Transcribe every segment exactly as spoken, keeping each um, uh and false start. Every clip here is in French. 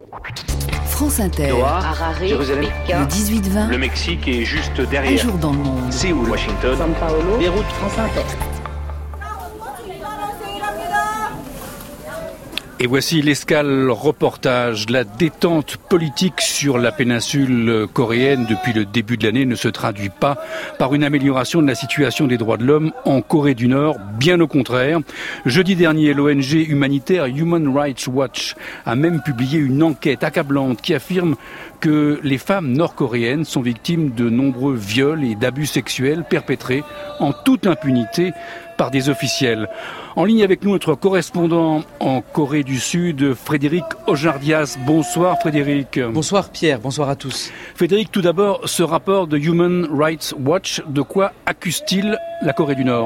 France Inter, Doha, Harare, Jérusalem, le dix-huit vingt, le Mexique est juste derrière. Un jour dans le monde. Séoul, Washington, São Paulo, Beyrouth, France Inter. Et voici l'escale reportage. La détente politique sur la péninsule coréenne depuis le début de l'année ne se traduit pas par une amélioration de la situation des droits de l'homme en Corée du Nord, bien au contraire. Jeudi dernier, l'O N G humanitaire Human Rights Watch a même publié une enquête accablante qui affirme que les femmes nord-coréennes sont victimes de nombreux viols et d'abus sexuels perpétrés en toute impunité par des officiels. En ligne avec nous, notre correspondant en Corée du Sud, Frédéric Ojardias. Bonsoir Frédéric. Bonsoir Pierre, bonsoir à tous. Frédéric, tout d'abord, ce rapport de Human Rights Watch, de quoi accuse-t-il la Corée du Nord ?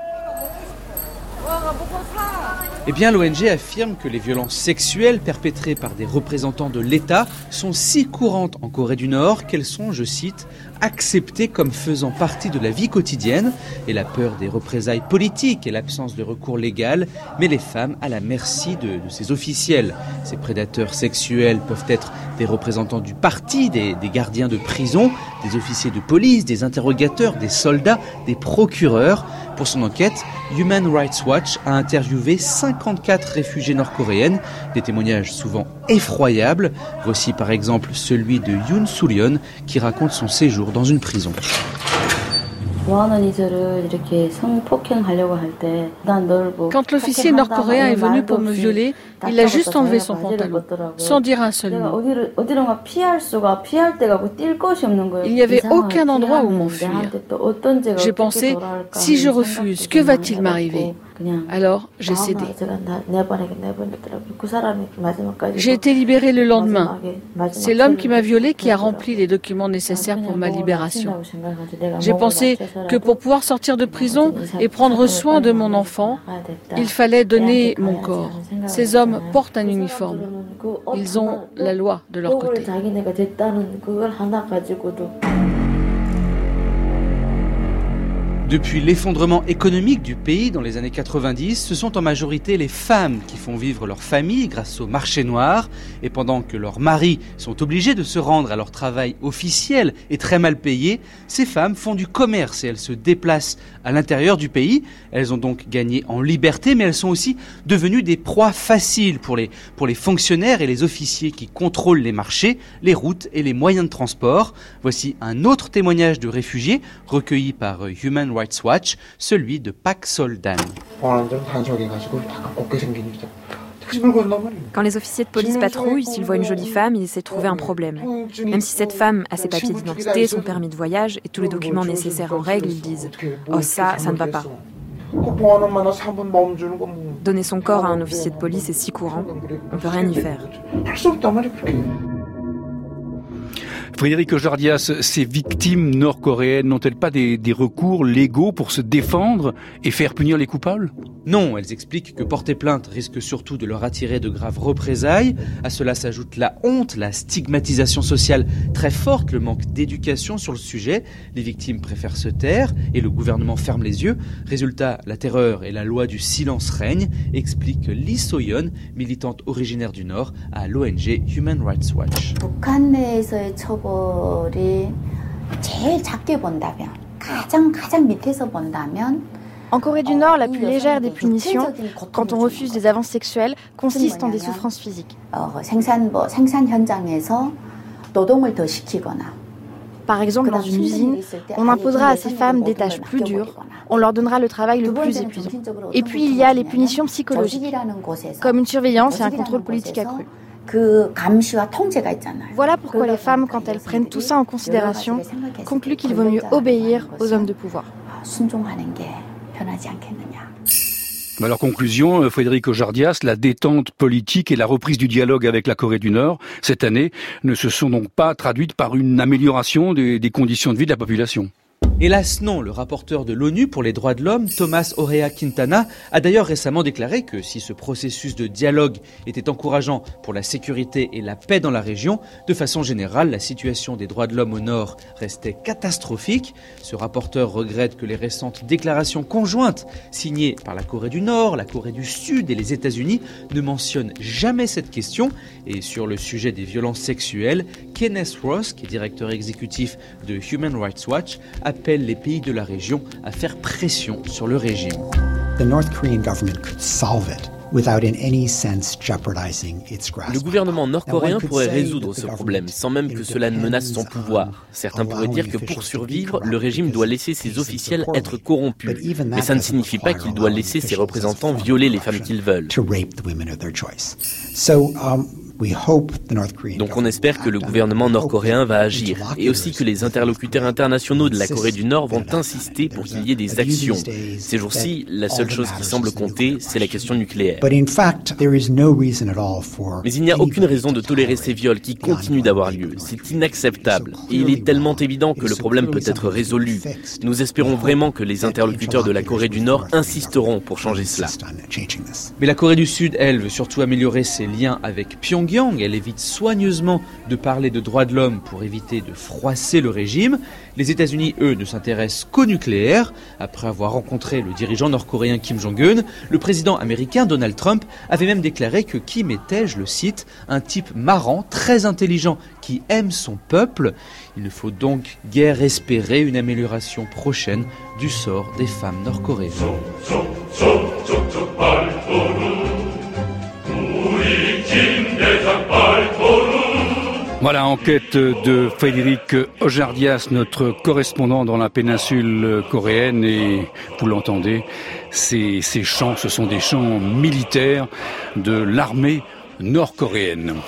Eh bien, l'O N G affirme que les violences sexuelles perpétrées par des représentants de l'État sont si courantes en Corée du Nord qu'elles sont, je cite, acceptées comme faisant partie de la vie quotidienne, et la peur des représailles politiques et l'absence de recours légal met les femmes à la merci de, de ces officiels. Ces prédateurs sexuels peuvent être des représentants du parti, des, des gardiens de prison, des officiers de police, des interrogateurs, des soldats, des procureurs. Pour son enquête, Human Rights Watch a interviewé cinquante-quatre réfugiées nord-coréennes, des témoignages souvent effroyables. Voici par exemple celui de Yoon Soo-yeon qui raconte son séjour dans une prison. Quand l'officier nord-coréen est venu pour me violer, il a juste enlevé son pantalon, sans dire un seul mot. Il n'y avait aucun endroit où m'enfuir. J'ai pensé, si je refuse, que va-t-il m'arriver ? Alors, j'ai cédé. J'ai été libérée le lendemain. C'est l'homme qui m'a violée qui a rempli les documents nécessaires pour ma libération. J'ai pensé que pour pouvoir sortir de prison et prendre soin de mon enfant, il fallait donner mon corps. Ces hommes portent un uniforme. Ils ont la loi de leur côté. Depuis l'effondrement économique du pays dans les années quatre-vingt-dix, ce sont en majorité les femmes qui font vivre leur famille grâce au marché noir. Et pendant que leurs maris sont obligés de se rendre à leur travail officiel et très mal payé, ces femmes font du commerce et elles se déplacent à l'intérieur du pays. Elles ont donc gagné en liberté, mais elles sont aussi devenues des proies faciles pour les, pour les fonctionnaires et les officiers qui contrôlent les marchés, les routes et les moyens de transport. Voici un autre témoignage de réfugiés recueilli par Human Rights Watch, celui de Pak Sol-dan. Quand les officiers de police patrouillent, s'ils voient une jolie femme, ils essaient de trouver un problème. Même si cette femme a ses papiers d'identité, son permis de voyage et tous les documents nécessaires en règle, ils disent « Oh ça, ça ne va pas ». Donner son corps à un officier de police est si courant, on ne peut rien y faire. Frédéric Ojardias, ces victimes nord-coréennes n'ont-elles pas des, des recours légaux pour se défendre et faire punir les coupables ? Non, elles expliquent que porter plainte risque surtout de leur attirer de graves représailles. À cela s'ajoute la honte, la stigmatisation sociale très forte, le manque d'éducation sur le sujet. Les victimes préfèrent se taire et le gouvernement ferme les yeux. Résultat, la terreur et la loi du silence règnent, explique Lee So-yeon, militante originaire du Nord à l'O N G Human Rights Watch. En Corée du Nord, la plus légère des punitions, quand on refuse des avances sexuelles, consiste en des souffrances physiques. Par exemple, dans une usine, on imposera à ces femmes des tâches plus dures, on leur donnera le travail le plus épuisant. Et puis il y a les punitions psychologiques, comme une surveillance et un contrôle politique accru. Voilà pourquoi les femmes, quand elles prennent tout ça en considération, concluent qu'il vaut mieux obéir aux hommes de pouvoir. Alors, conclusion, Frédéric Ojardias, la détente politique et la reprise du dialogue avec la Corée du Nord, cette année, ne se sont donc pas traduites par une amélioration des, des conditions de vie de la population. Hélas non, le rapporteur de l'ONU pour les droits de l'homme, Thomas Orea Quintana, a d'ailleurs récemment déclaré que si ce processus de dialogue était encourageant pour la sécurité et la paix dans la région, de façon générale, la situation des droits de l'homme au nord restait catastrophique. Ce rapporteur regrette que les récentes déclarations conjointes signées par la Corée du Nord, la Corée du Sud et les États-Unis ne mentionnent jamais cette question. Et sur le sujet des violences sexuelles, Kenneth Ross, qui est directeur exécutif de Human Rights Watch, appelle les pays de la région à faire pression sur le régime. The North Korean government could solve it without in any sense jeopardizing its grasp. Le gouvernement nord-coréen pourrait résoudre ce problème sans même que cela ne menace son pouvoir. Certains pourraient dire que pour survivre, le régime doit laisser ses officiels être corrompus. Mais ça ne signifie pas qu'il doit laisser ses représentants violer les femmes qu'ils veulent. Donc on espère que le gouvernement nord-coréen va agir et aussi que les interlocuteurs internationaux de la Corée du Nord vont insister pour qu'il y ait des actions. Ces jours-ci, la seule chose qui semble compter, c'est la question nucléaire. Mais il n'y a aucune raison de tolérer ces viols qui continuent d'avoir lieu. C'est inacceptable. Et il est tellement évident que le problème peut être résolu. Nous espérons vraiment que les interlocuteurs de la Corée du Nord insisteront pour changer cela. Mais la Corée du Sud, elle, veut surtout améliorer ses liens avec Pyongyang. Elle évite soigneusement de parler de droits de l'homme pour éviter de froisser le régime. Les États-Unis, eux, ne s'intéressent qu'au nucléaire. Après avoir rencontré le dirigeant nord-coréen Kim Jong-un, le président américain Donald Trump avait même déclaré que Kim était, je le cite, un type marrant, très intelligent, qui aime son peuple. Il ne faut donc guère espérer une amélioration prochaine du sort des femmes nord-coréennes. Voilà, enquête de Frédéric Ojardias, notre correspondant dans la péninsule coréenne. Et vous l'entendez, ces, ces chants, ce sont des chants militaires de l'armée nord-coréenne.